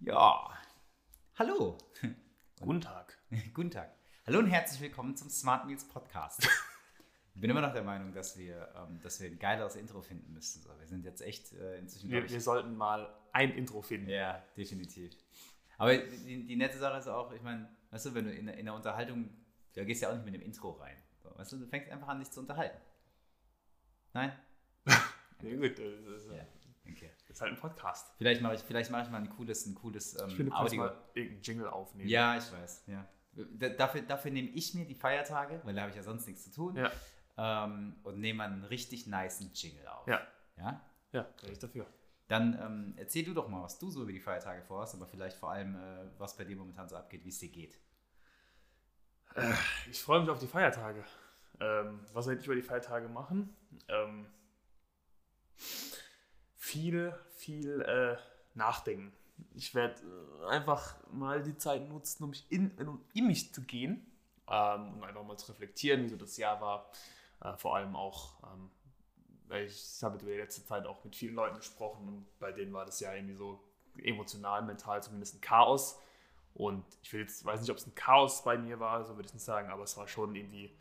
Ja, hallo. Guten Tag. Guten Tag. Hallo und herzlich willkommen zum Smart Meals Podcast. Ich bin immer noch der Meinung, dass wir ein geileres Intro finden müssten. So, wir sind jetzt echt inzwischen, Wir sollten mal ein Intro finden. Ja, definitiv. Aber die nette Sache ist auch, ich meine, weißt du, wenn du in der Unterhaltung, da gehst du ja auch nicht mit dem Intro rein. So, weißt du fängst einfach an, dich zu unterhalten. Nein? Ja, gut, das Okay. ist halt ein Podcast. Vielleicht mache ich mal ein cooles Ich finde, du kannst Audio. mal irgendeinen Jingle aufnehmen. Ja, ich weiß. Ja. Dafür nehme ich mir die Feiertage, weil da habe ich ja sonst nichts zu tun. Ja. Und nehme einen richtig nicen Jingle auf. Ja. Ja? Ja, wäre ich dafür. Dann erzähl du doch mal, was du so über die Feiertage vorhast, aber vielleicht vor allem, was bei dir momentan so abgeht, wie es dir geht. Ich freue mich auf die Feiertage. Was werde ich über die Feiertage machen? Viel nachdenken. Ich werde einfach mal die Zeit nutzen, um in mich zu gehen, um einfach mal zu reflektieren, wie so das Jahr war. Vor allem auch, weil ich habe über die letzte Zeit auch mit vielen Leuten gesprochen und bei denen war das Jahr irgendwie so emotional, mental zumindest ein Chaos. Und ich weiß nicht, ob es ein Chaos bei mir war, so würde ich nicht sagen, aber es war schon irgendwie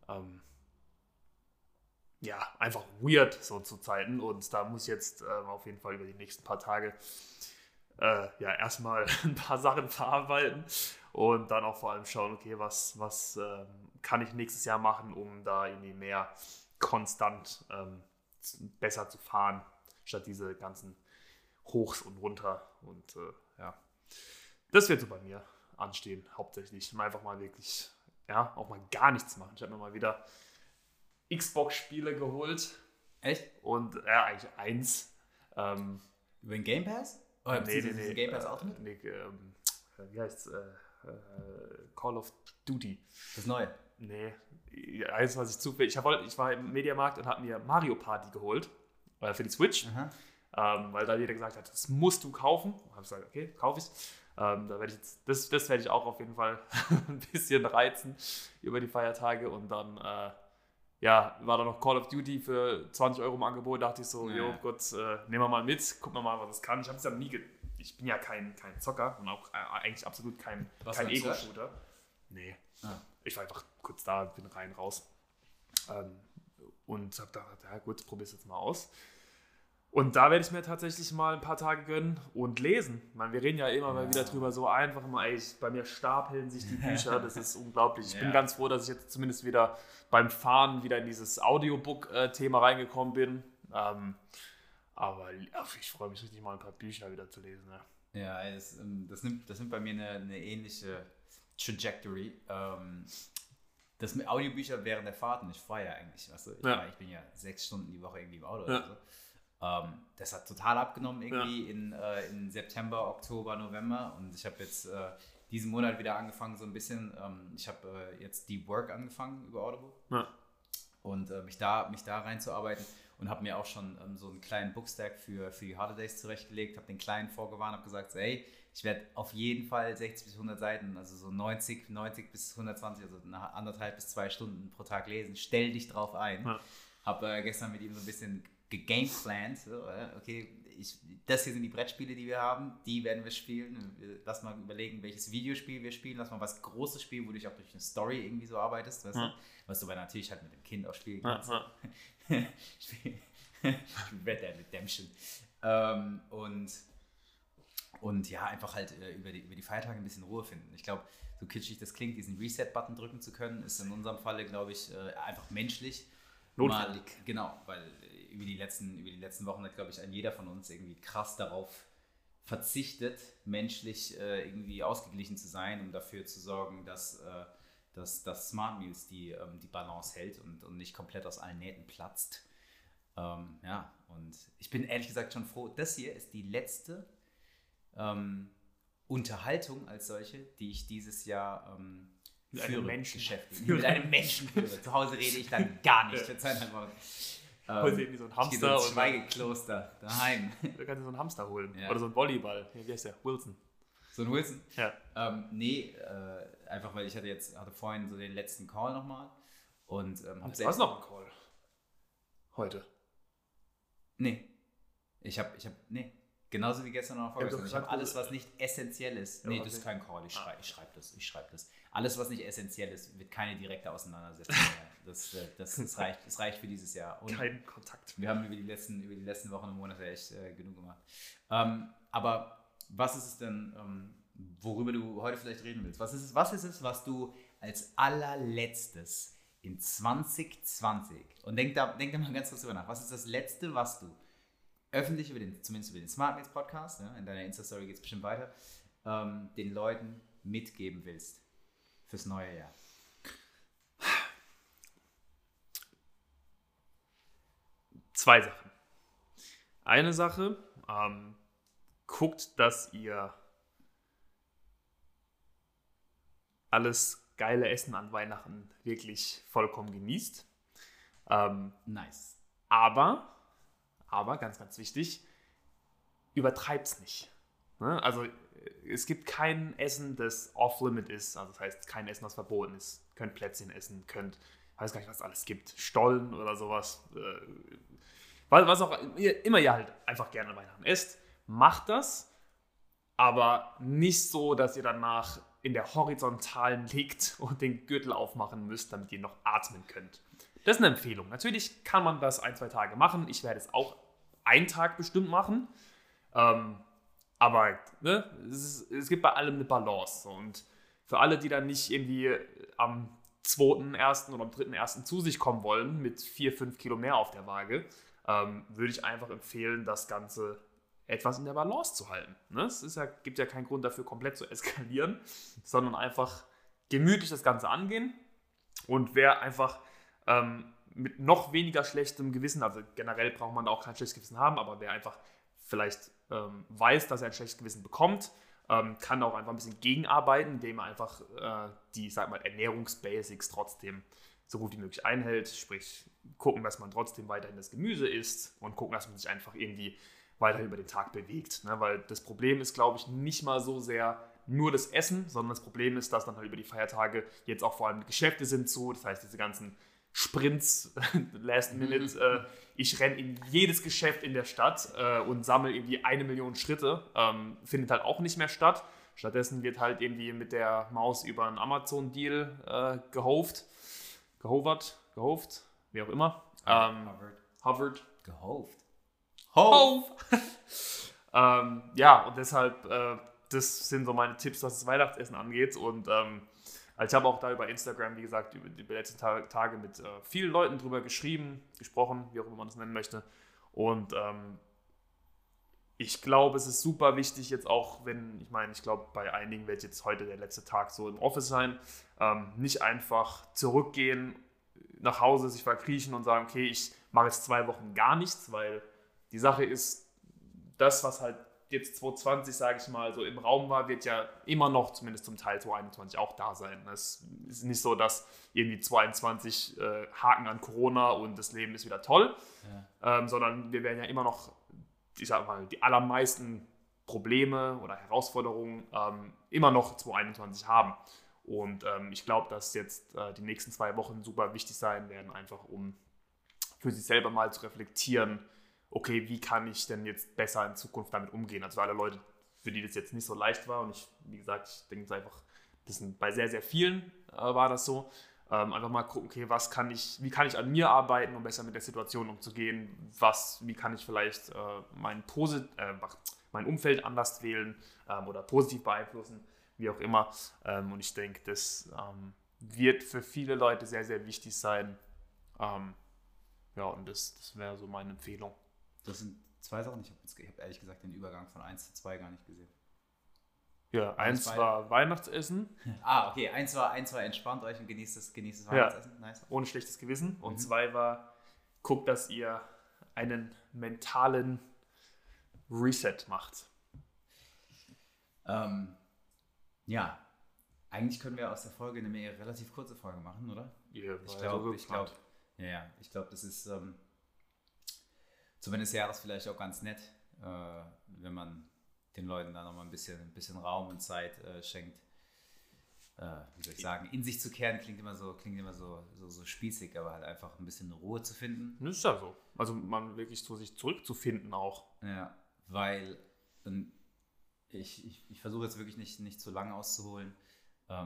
einfach weird so zu Zeiten. Und da muss ich jetzt auf jeden Fall über die nächsten paar Tage erstmal ein paar Sachen verarbeiten und dann auch vor allem schauen, okay, was kann ich nächstes Jahr machen, um da irgendwie mehr konstant besser zu fahren, statt diese ganzen Hochs und runter. Und das wird so bei mir anstehen, hauptsächlich. Einfach mal wirklich, auch mal gar nichts machen. Ich habe mir mal wieder Xbox-Spiele geholt. Echt? Und eigentlich eins. Über den Game Pass? Oder nee. Game Pass Ultimate? Wie heißt's? Call of Duty. Das Neue? Nee. Eins, was ich zufällig... Ich war im Mediamarkt und habe mir Mario Party geholt. Für die Switch. Weil da jeder gesagt hat, das musst du kaufen. Und habe ich gesagt, okay, kaufe ich. Das werde ich auch auf jeden Fall ein bisschen reizen über die Feiertage. Und dann... war da noch Call of Duty für 20 Euro im Angebot, dachte ich so, Gott, nehmen wir mal mit, gucken wir mal, was es kann. Ich habe es ja ich bin ja kein Zocker und auch eigentlich absolut kein Ego-Shooter. Nee. Ich war einfach kurz da, bin rein, raus. Und habe gedacht, ja gut, probier's jetzt mal aus. Und da werde ich mir tatsächlich mal ein paar Tage gönnen und lesen. Ich meine, wir reden ja immer mal wieder drüber, so einfach mal, bei mir stapeln sich die Bücher, das ist unglaublich. Ich bin ganz froh, dass ich jetzt zumindest wieder beim Fahren wieder in dieses Audiobook-Thema reingekommen bin. Aber ich freue mich richtig mal ein paar Bücher wieder zu lesen. Ja, das nimmt bei mir eine ähnliche Trajectory. Das mit Audiobücher während der Fahrt und ich fahre ja eigentlich, weißt du, ich bin ja 6 Stunden die Woche irgendwie im Auto oder so. Das hat total abgenommen irgendwie in September, Oktober, November und ich habe jetzt diesen Monat wieder angefangen so ein bisschen, ich habe jetzt Deep Work angefangen über Audible und mich da reinzuarbeiten und habe mir auch schon so einen kleinen Bookstack für die Holidays zurechtgelegt, habe den Kleinen vorgewarnt, habe gesagt, so, hey, ich werde auf jeden Fall 60 bis 100 Seiten, also so 90 bis 120, also 1,5 bis 2 Stunden pro Tag lesen, stell dich drauf ein. Habe gestern mit ihm so ein bisschen gegameplant, so, okay, das hier sind die Brettspiele, die wir haben, die werden wir spielen. Lass mal überlegen, welches Videospiel wir spielen. Lass mal was Großes spielen, wo du auch durch eine Story irgendwie so arbeitest, weißt du? Was du aber natürlich halt mit dem Kind auch spielen kannst. Ich spiele Red Dead Redemption. Und ja, einfach halt über die Feiertage ein bisschen Ruhe finden. Ich glaube, so kitschig das klingt, diesen Reset-Button drücken zu können, ist in unserem Falle, glaube ich, einfach menschlich. Notwendig. Genau, weil über die letzten Wochen hat, glaube ich, jeder von uns irgendwie krass darauf verzichtet, menschlich irgendwie ausgeglichen zu sein, um dafür zu sorgen, dass Smart Meals die Balance hält und nicht komplett aus allen Nähten platzt. Und ich bin ehrlich gesagt schon froh, das hier ist die letzte Unterhaltung als solche, die ich dieses Jahr mit einem Menschen führe. Zu Hause rede ich dann gar nicht. Heute irgendwie so ein Hamster. So ein Schweigekloster daheim. Da kannst du so einen Hamster holen. Ja. Oder so einen Volleyball. Wie heißt der? Wilson. So ein Wilson? Ja. Einfach weil ich hatte vorhin so den letzten Call nochmal. Und hast du noch einen Call? Heute? Nee. Nee. Genauso wie gestern noch vorgestern. Ich habe alles, was nicht essentiell ist. Nee, das ist kein Call. Ich schreibe das. Alles, was nicht essentiell ist, wird keine direkte Auseinandersetzung mehr. Das reicht für dieses Jahr. Und kein Kontakt. Wir haben über die letzten Wochen und Monate echt genug gemacht. Aber was ist es denn, worüber du heute vielleicht reden willst? Was ist es, was du als allerletztes in 2020, und denk da mal ganz kurz drüber nach, was ist das Letzte, was du öffentlich, zumindest über den SmartMates Podcast, ja, in deiner Insta-Story geht es bestimmt weiter, den Leuten mitgeben willst fürs neue Jahr? Zwei Sachen. Eine Sache, guckt, dass ihr alles geile Essen an Weihnachten wirklich vollkommen genießt. Nice. Aber, ganz, ganz wichtig, übertreibt's nicht. Ne? Also es gibt kein Essen, das off-limit ist. Also das heißt, kein Essen, das verboten ist. Ihr könnt Plätzchen essen, ich weiß gar nicht, was es alles gibt. Stollen oder sowas. Was auch immer ihr halt einfach gerne an Weihnachten esst. Macht das, aber nicht so, dass ihr danach in der Horizontalen liegt und den Gürtel aufmachen müsst, damit ihr noch atmen könnt. Das ist eine Empfehlung. Natürlich kann man das 1-2 Tage machen. Ich werde es auch einen Tag bestimmt machen. Aber ne, es gibt bei allem eine Balance. Und für alle, die dann nicht irgendwie am 2.1. oder am 3.1. zu sich kommen wollen, mit 4-5 Kilo mehr auf der Waage, würde ich einfach empfehlen, das Ganze etwas in der Balance zu halten. Ne? Es gibt ja keinen Grund dafür, komplett zu eskalieren, sondern einfach gemütlich das Ganze angehen. Und wer einfach mit noch weniger schlechtem Gewissen, also generell braucht man da auch kein schlechtes Gewissen haben, aber wer einfach vielleicht weiß, dass er ein schlechtes Gewissen bekommt, kann auch einfach ein bisschen gegenarbeiten, indem er einfach die, sag mal, Ernährungsbasics trotzdem so gut wie möglich einhält. Sprich, gucken, dass man trotzdem weiterhin das Gemüse isst und gucken, dass man sich einfach irgendwie weiterhin über den Tag bewegt. Ne? Weil das Problem ist, glaube ich, nicht mal so sehr nur das Essen, sondern das Problem ist, dass dann halt über die Feiertage jetzt auch vor allem Geschäfte sind zu. Das heißt, diese ganzen Sprints, Last Minute, ich renne in jedes Geschäft in der Stadt und sammle irgendwie 1 Million Schritte, findet halt auch nicht mehr statt. Stattdessen wird halt irgendwie mit der Maus über einen Amazon-Deal gehovert, wie auch immer. Hovered. Gehoved. Ja, und deshalb, das sind so meine Tipps, was das Weihnachtsessen angeht. Und ich habe auch da über Instagram, wie gesagt, über die letzten Tage mit vielen Leuten drüber gesprochen, wie auch immer man das nennen möchte. Und ich glaube, es ist super wichtig jetzt auch, ich glaube, bei einigen wird jetzt heute der letzte Tag so im Office sein, nicht einfach zurückgehen, nach Hause sich verkriechen und sagen, okay, ich mache jetzt 2 Wochen gar nichts, weil die Sache ist, das, was halt jetzt 2020, sage ich mal, so im Raum war, wird ja immer noch, zumindest zum Teil 2021, auch da sein. Es ist nicht so, dass irgendwie 2021 Haken an Corona und das Leben ist wieder toll, sondern wir werden ja immer noch, ich sag mal, die allermeisten Probleme oder Herausforderungen immer noch 2021 haben. Und ich glaube, dass jetzt die nächsten 2 Wochen super wichtig sein werden, einfach um für sich selber mal zu reflektieren, okay, wie kann ich denn jetzt besser in Zukunft damit umgehen? Also für alle Leute, für die das jetzt nicht so leicht war, und wie gesagt, ich denke es einfach, bei sehr, sehr vielen war das so, einfach mal gucken, okay, wie kann ich an mir arbeiten, um besser mit der Situation umzugehen, wie kann ich vielleicht mein Umfeld anders wählen oder positiv beeinflussen, wie auch immer. Und ich denke, das wird für viele Leute sehr, sehr wichtig sein. Ja, und das wäre so meine Empfehlung. Das sind 2 Sachen. Ich habe ehrlich gesagt den Übergang von 1 zu 2 gar nicht gesehen. Ja, 1 war Weihnachtsessen. Okay. 1 war entspannt euch und genießt das Weihnachtsessen. Ja. Nice. Ohne schlechtes Gewissen. Und 2 war, guckt, dass ihr einen mentalen Reset macht. Ja, eigentlich können wir aus der Folge eine relativ kurze Folge machen, oder? Ja, ich glaube, das ist zum Ende des Jahres vielleicht auch ganz nett, wenn man den Leuten da nochmal ein bisschen Raum und Zeit schenkt. Wie soll ich sagen, in sich zu kehren klingt immer so spießig, aber halt einfach ein bisschen Ruhe zu finden. Das ist ja so. Also man wirklich zu sich zurückzufinden auch. Ja, weil ich versuche jetzt wirklich nicht zu lange auszuholen. Der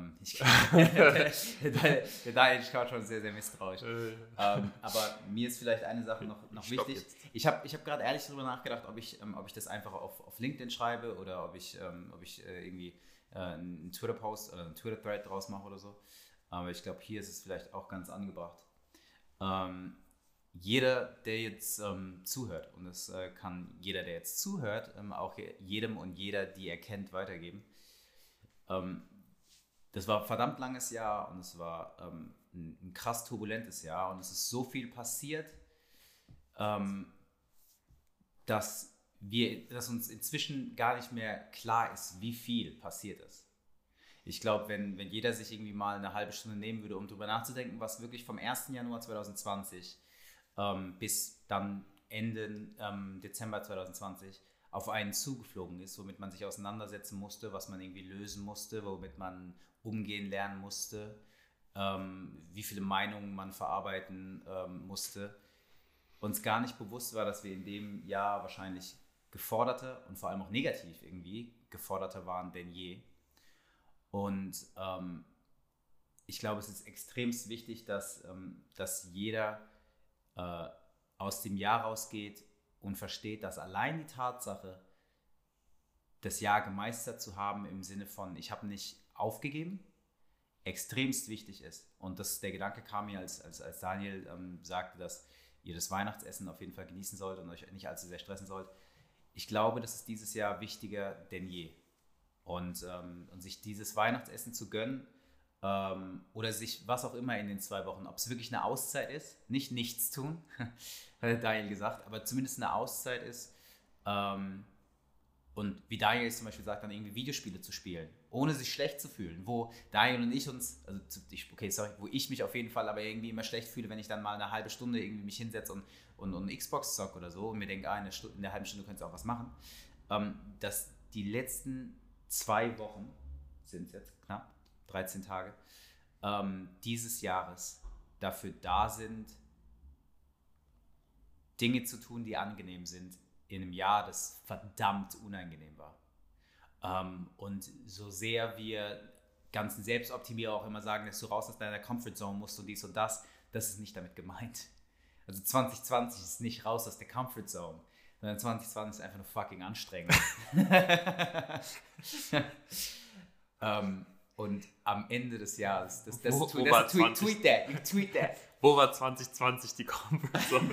Daniel schaut schon sehr, sehr misstrauisch. Aber mir ist vielleicht eine Sache noch wichtig. Ich hab gerade ehrlich darüber nachgedacht, ob ich das einfach auf LinkedIn schreibe oder ob ich irgendwie einen Twitter-Post oder einen Twitter-Thread draus mache oder so. Aber ich glaube, hier ist es vielleicht auch ganz angebracht. Jeder, der jetzt zuhört, und das kann jeder, der jetzt zuhört, auch jedem und jeder, die er kennt, weitergeben. Das war ein verdammt langes Jahr und es war ein krass turbulentes Jahr und es ist so viel passiert, dass uns inzwischen gar nicht mehr klar ist, wie viel passiert ist. Ich glaube, wenn jeder sich irgendwie mal eine halbe Stunde nehmen würde, um darüber nachzudenken, was wirklich vom 1. Januar 2020 bis dann Ende Dezember 2020 auf einen zugeflogen ist, womit man sich auseinandersetzen musste, was man irgendwie lösen musste, womit man umgehen lernen musste, wie viele Meinungen man verarbeiten musste, uns gar nicht bewusst war, dass wir in dem Jahr wahrscheinlich geforderter und vor allem auch negativ irgendwie geforderter waren denn je. Und ich glaube, es ist extremst wichtig, dass jeder aus dem Jahr rausgeht und versteht, dass allein die Tatsache, das Jahr gemeistert zu haben im Sinne von, ich habe nicht aufgegeben, extremst wichtig ist. Und der Gedanke kam mir, als Daniel sagte, dass ihr das Weihnachtsessen auf jeden Fall genießen sollt und euch nicht allzu sehr stressen sollt. Ich glaube, das ist dieses Jahr wichtiger denn je. Und sich dieses Weihnachtsessen zu gönnen oder sich was auch immer in den 2 Wochen, ob es wirklich eine Auszeit ist, nicht nichts tun, hat Daniel gesagt, aber zumindest eine Auszeit ist, und wie Daniel zum Beispiel sagt, dann irgendwie Videospiele zu spielen, ohne sich schlecht zu fühlen, wo Daniel und ich uns, wo ich mich auf jeden Fall aber irgendwie immer schlecht fühle, wenn ich dann mal eine halbe Stunde irgendwie mich hinsetze und Xbox zocke oder so und mir denke, in der halben Stunde könntest du auch was machen, dass die letzten 2 Wochen, sind es jetzt knapp, 13 Tage, dieses Jahres dafür da sind, Dinge zu tun, die angenehm sind, in einem Jahr, das verdammt unangenehm war. Und so sehr wir ganzen Selbstoptimierer auch immer sagen, dass du raus aus deiner Comfortzone musst und dies und das ist nicht damit gemeint. Also 2020 ist nicht raus aus der Comfortzone, sondern 2020 ist einfach nur fucking anstrengend. Und am Ende des Jahres, tweet that. Wo war 2020 die Comfortzone?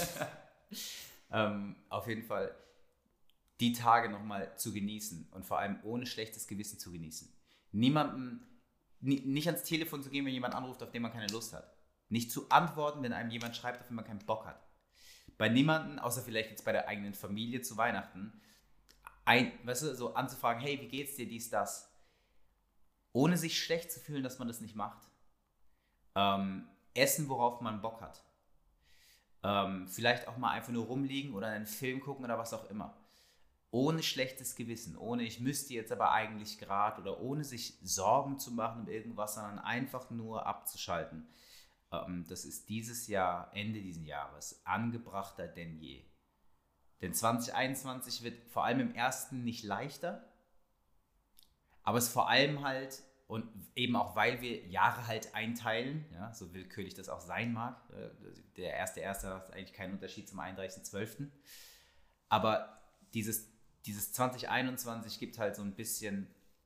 Auf jeden Fall die Tage nochmal zu genießen und vor allem ohne schlechtes Gewissen zu genießen. Nicht ans Telefon zu gehen, wenn jemand anruft, auf den man keine Lust hat. Nicht zu antworten, wenn einem jemand schreibt, auf den man keinen Bock hat. Bei niemandem, außer vielleicht jetzt bei der eigenen Familie zu Weihnachten, so anzufragen, hey, wie geht's dir, dies, das. Ohne sich schlecht zu fühlen, dass man das nicht macht. Essen, worauf man Bock hat. Vielleicht auch mal einfach nur rumliegen oder einen Film gucken oder was auch immer. Ohne schlechtes Gewissen, ohne ich müsste jetzt aber eigentlich gerade oder ohne sich Sorgen zu machen um irgendwas, sondern einfach nur abzuschalten. Das ist dieses Jahr, Ende dieses Jahres, angebrachter denn je. Denn 2021 wird vor allem im ersten nicht leichter, aber es vor allem halt, und eben auch, weil wir Jahre halt einteilen, ja, so willkürlich das auch sein mag, der 1.1. hat eigentlich keinen Unterschied zum 31.12. Aber dieses 2021 gibt halt so ein bisschen,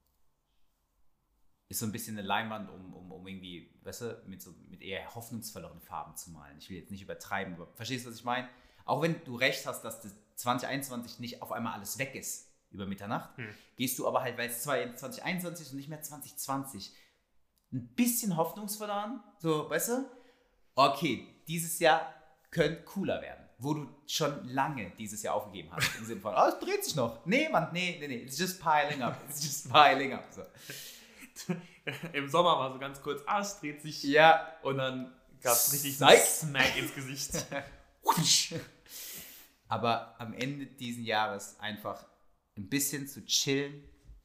ist so ein bisschen eine Leinwand, um irgendwie, weißt du, mit eher hoffnungsvolleren Farben zu malen. Ich will jetzt nicht übertreiben, aber verstehst du, was ich meine? Auch wenn du recht hast, dass das 2021 nicht auf einmal alles weg ist über Mitternacht, gehst du aber halt, weil es 2021 ist und nicht mehr 2020, ein bisschen hoffnungsvoller an, so, weißt du? Okay, dieses Jahr könnte cooler werden, wo du schon lange dieses Jahr aufgegeben hast, im Sinne von, es dreht sich noch. Nee, Mann, nee, it's just piling up, So. Im Sommer war so ganz kurz, es dreht sich. Ja. Und dann gab es richtig Smack ins Gesicht. Aber am Ende dieses Jahres einfach ein bisschen zu chillen,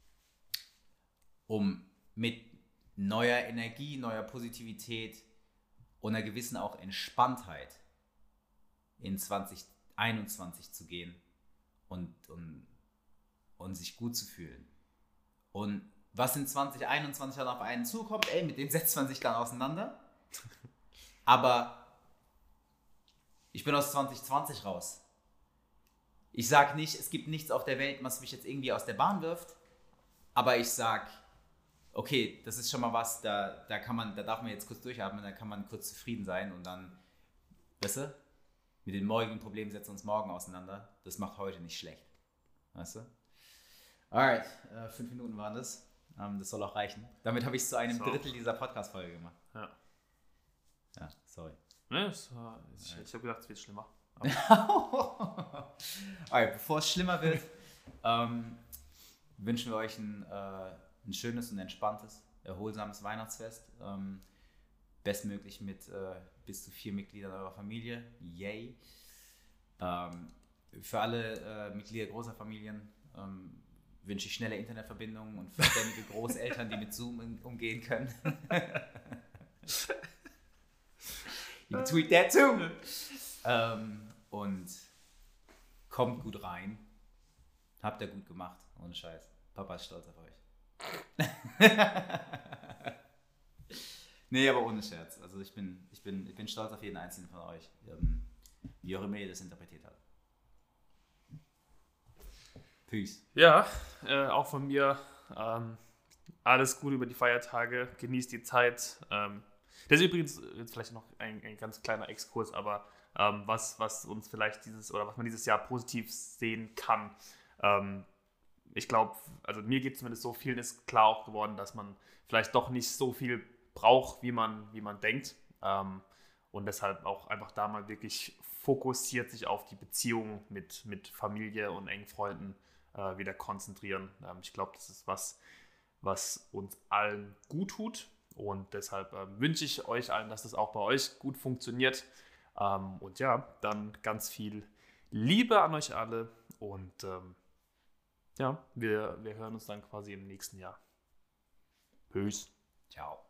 um mit neuer Energie, neuer Positivität und einer gewissen auch Entspanntheit in 2021 zu gehen und und sich gut zu fühlen. Und was in 2021 dann auf einen zukommt, mit dem setzt man sich dann auseinander. Aber ich bin aus 2020 raus. Ich sage nicht, es gibt nichts auf der Welt, was mich jetzt irgendwie aus der Bahn wirft. Aber ich sage, okay, das ist schon mal was, da darf man jetzt kurz durchatmen, da kann man kurz zufrieden sein und dann, weißt du, mit den morgigen Problemen setzen wir uns morgen auseinander. Das macht heute nicht schlecht. Weißt du? Alright, 5 Minuten waren das. Das soll auch reichen. Damit habe ich es zu einem Drittel dieser Podcast-Folge gemacht. Ja. Ja, sorry. Ne, ich habe gedacht, es wird schlimmer. Alright, bevor es schlimmer wird, wünschen wir euch ein schönes und entspanntes, erholsames Weihnachtsfest. Bestmöglich mit bis zu 4 Mitgliedern eurer Familie. Yay! Für alle Mitglieder großer Familien wünsche ich schnelle Internetverbindungen und verständige Großeltern, die mit Zoom umgehen können. You tweet that too! Und kommt gut rein. Habt ihr gut gemacht. Ohne Scheiß. Papa ist stolz auf euch. Nee, aber ohne Scherz. Also ich bin stolz auf jeden einzelnen von euch. Wie auch immer ihr das interpretiert habt. Peace. Ja, auch von mir alles Gute über die Feiertage. Genießt die Zeit. Das ist übrigens jetzt vielleicht noch ein ganz kleiner Exkurs, aber was uns vielleicht was man dieses Jahr positiv sehen kann. Ich glaube, also mir geht es zumindest so, vielen ist klar auch geworden, dass man vielleicht doch nicht so viel braucht, wie man denkt. Und deshalb auch einfach da mal wirklich fokussiert sich auf die Beziehung mit Familie und engen Freunden wieder konzentrieren. Ich glaube, das ist was uns allen gut tut. Und deshalb wünsche ich euch allen, dass das auch bei euch gut funktioniert. Und ja, dann ganz viel Liebe an euch alle. Und ja, wir hören uns dann quasi im nächsten Jahr. Peace. Ciao.